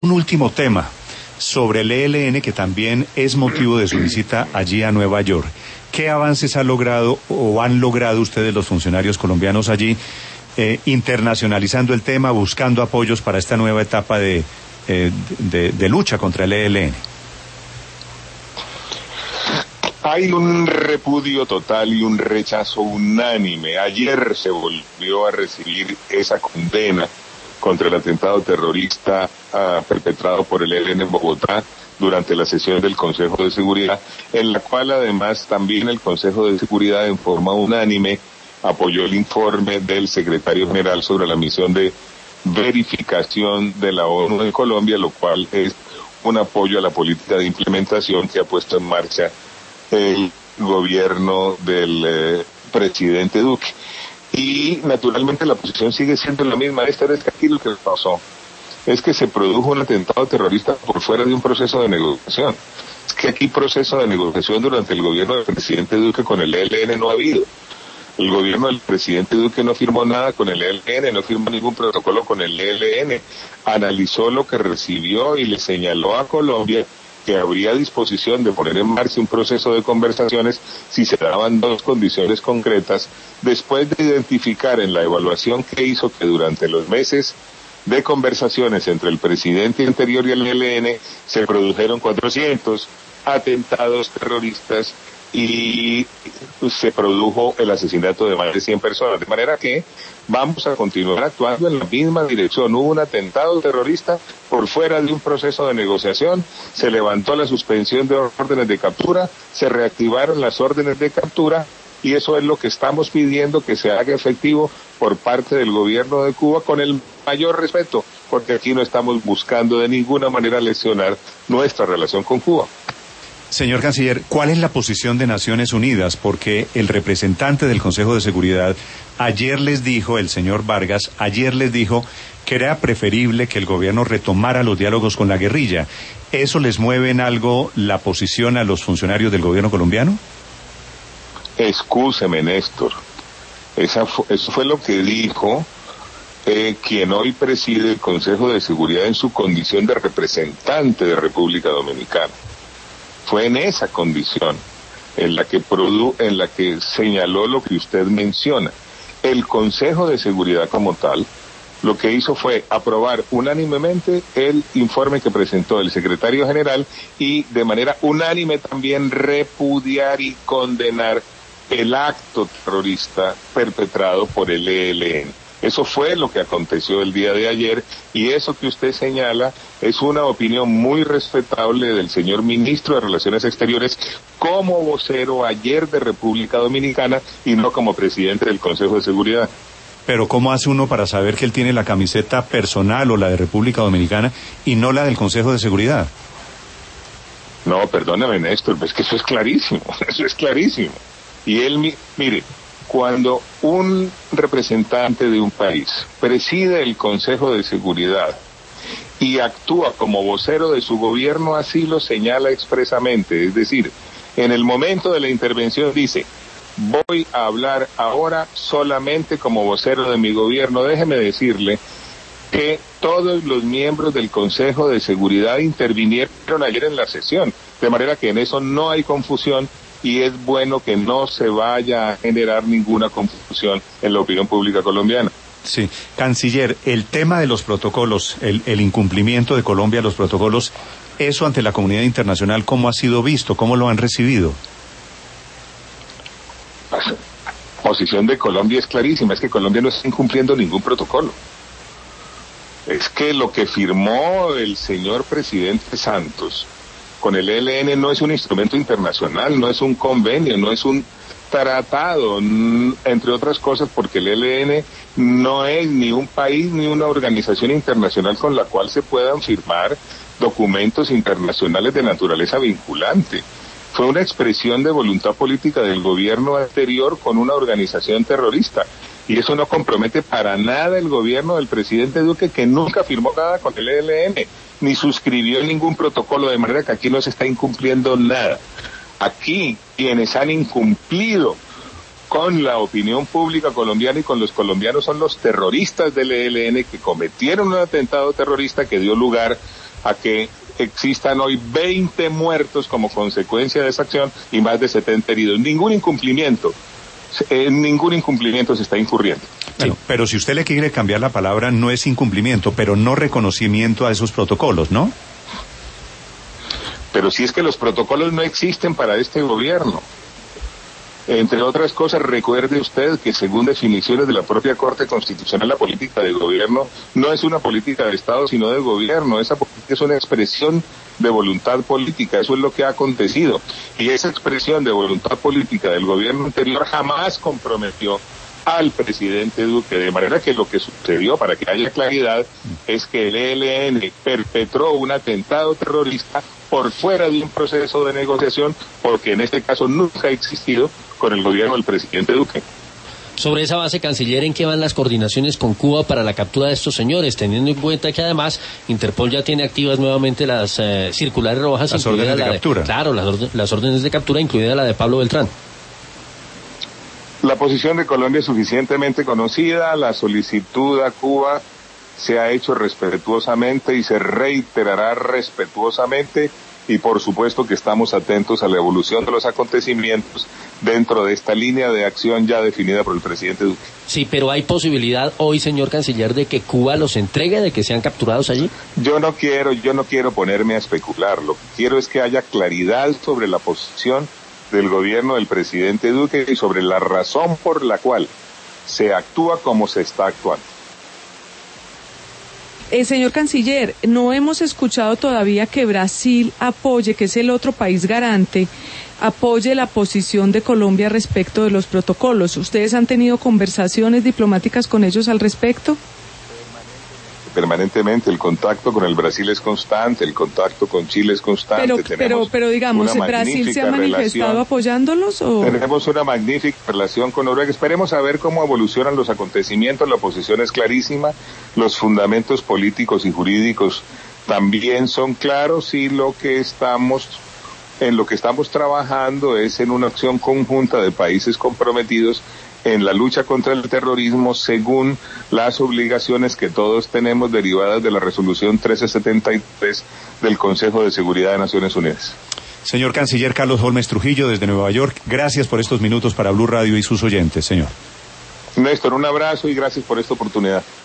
Un último tema sobre el ELN, que también es motivo de su visita allí a Nueva York. ¿Qué avances ha logrado o han logrado ustedes, los funcionarios colombianos allí, internacionalizando el tema, buscando apoyos para esta nueva etapa de lucha contra el ELN? Hay un repudio total y un rechazo unánime. Ayer se volvió a recibir esa condena contra el atentado terrorista perpetrado por el ELN en Bogotá durante la sesión del Consejo de Seguridad, en la cual además también el Consejo de Seguridad en forma unánime apoyó el informe del secretario general sobre la misión de verificación de la ONU en Colombia, lo cual es un apoyo a la política de implementación que ha puesto en marcha el gobierno del presidente Duque. Y naturalmente la posición sigue siendo la misma. Es que aquí lo que pasó es que se produjo un atentado terrorista por fuera de un proceso de negociación. Es que aquí proceso de negociación durante el gobierno del presidente Duque con el ELN no ha habido. El gobierno del presidente Duque no firmó nada con el ELN, no firmó ningún protocolo con el ELN, analizó lo que recibió y le señaló a Colombia que habría disposición de poner en marcha un proceso de conversaciones si se daban dos condiciones concretas, después de identificar en la evaluación que hizo que durante los meses de conversaciones entre el presidente anterior y el ELN se produjeron 400 atentados terroristas y se produjo el asesinato de más de 100 personas, de manera que vamos a continuar actuando en la misma dirección. Hubo un atentado terrorista por fuera de un proceso de negociación, se levantó la suspensión de órdenes de captura, se reactivaron las órdenes de captura y eso es lo que estamos pidiendo que se haga efectivo por parte del gobierno de Cuba con el mayor respeto, porque aquí no estamos buscando de ninguna manera lesionar nuestra relación con Cuba. Señor Canciller, ¿cuál es la posición de Naciones Unidas? Porque el representante del Consejo de Seguridad ayer les dijo, el señor Vargas, que era preferible que el gobierno retomara los diálogos con la guerrilla. ¿Eso les mueve en algo la posición a los funcionarios del gobierno colombiano? Excúseme, Néstor. Eso fue lo que dijo quien hoy preside el Consejo de Seguridad en su condición de representante de República Dominicana. Fue en esa condición en la que señaló lo que usted menciona. El Consejo de Seguridad como tal, lo que hizo fue aprobar unánimemente el informe que presentó el secretario general y de manera unánime también repudiar y condenar el acto terrorista perpetrado por el ELN. Eso fue lo que aconteció el día de ayer y eso que usted señala es una opinión muy respetable del señor ministro de Relaciones Exteriores como vocero ayer de República Dominicana y no como presidente del Consejo de Seguridad. Pero ¿cómo hace uno para saber que él tiene la camiseta personal o la de República Dominicana y no la del Consejo de Seguridad? No, perdóname, Néstor, es que eso es clarísimo. Y él, mire, cuando un representante de un país preside el Consejo de Seguridad y actúa como vocero de su gobierno, así lo señala expresamente. Es decir, en el momento de la intervención dice, voy a hablar ahora solamente como vocero de mi gobierno. Déjeme decirle que todos los miembros del Consejo de Seguridad intervinieron ayer en la sesión, de manera que en eso no hay confusión. Y es bueno que no se vaya a generar ninguna confusión en la opinión pública colombiana. Sí, canciller, el tema de los protocolos, el incumplimiento de Colombia a los protocolos, eso ante la comunidad internacional, ¿cómo ha sido visto? ¿Cómo lo han recibido? La posición de Colombia es clarísima, es que Colombia no está incumpliendo ningún protocolo. Es que lo que firmó el señor presidente Santos con el ELN no es un instrumento internacional, no es un convenio, no es un tratado, entre otras cosas, porque el ELN no es ni un país ni una organización internacional con la cual se puedan firmar documentos internacionales de naturaleza vinculante. Fue una expresión de voluntad política del gobierno anterior con una organización terrorista. Y eso no compromete para nada el gobierno del presidente Duque, que nunca firmó nada con el ELN, ni suscribió ningún protocolo, de manera que aquí no se está incumpliendo nada. Aquí quienes han incumplido con la opinión pública colombiana y con los colombianos son los terroristas del ELN que cometieron un atentado terrorista que dio lugar a que existan hoy 20 muertos como consecuencia de esa acción y más de 70 heridos. Ningún incumplimiento se está incurriendo. Bueno, pero si usted le quiere cambiar la palabra, no es incumplimiento, pero no reconocimiento a esos protocolos, ¿no? Pero si es que los protocolos no existen para este gobierno. Entre otras cosas, recuerde usted que según definiciones de la propia Corte Constitucional, la política de gobierno no es una política de Estado, sino de gobierno. Esa política es una expresión de voluntad política, eso es lo que ha acontecido. Y esa expresión de voluntad política del gobierno anterior jamás comprometió al presidente Duque, de manera que lo que sucedió, para que haya claridad, es que el ELN perpetró un atentado terrorista por fuera de un proceso de negociación, porque en este caso nunca ha existido con el gobierno del presidente Duque. Sobre esa base, canciller, ¿en qué van las coordinaciones con Cuba para la captura de estos señores? Teniendo en cuenta que además Interpol ya tiene activas nuevamente las circulares rojas, las órdenes de captura. Claro, las órdenes de captura, incluida la de Pablo Beltrán. La posición de Colombia es suficientemente conocida, la solicitud a Cuba se ha hecho respetuosamente y se reiterará respetuosamente, y por supuesto que estamos atentos a la evolución de los acontecimientos dentro de esta línea de acción ya definida por el presidente Duque. Sí, pero ¿hay posibilidad hoy, señor canciller, de que Cuba los entregue, de que sean capturados allí? Yo no quiero ponerme a especular, lo que quiero es que haya claridad sobre la posición del gobierno del presidente Duque y sobre la razón por la cual se actúa como se está actuando. Señor canciller, no hemos escuchado todavía que Brasil apoye, que es el otro país garante, apoye la posición de Colombia respecto de los protocolos. ¿Ustedes han tenido conversaciones diplomáticas con ellos al respecto? Permanentemente, el contacto con el Brasil es constante, el contacto con Chile es constante. Pero digamos, ¿Brasil se ha manifestado apoyándolos? ¿O? Tenemos una magnífica relación con Noruega. Esperemos a ver cómo evolucionan los acontecimientos. La posición es clarísima, los fundamentos políticos y jurídicos también son claros, y en lo que estamos trabajando es en una acción conjunta de países comprometidos en la lucha contra el terrorismo según las obligaciones que todos tenemos derivadas de la resolución 1373 del Consejo de Seguridad de Naciones Unidas. Señor canciller Carlos Holmes Trujillo, desde Nueva York, gracias por estos minutos para Blue Radio y sus oyentes, señor. Néstor, un abrazo y gracias por esta oportunidad.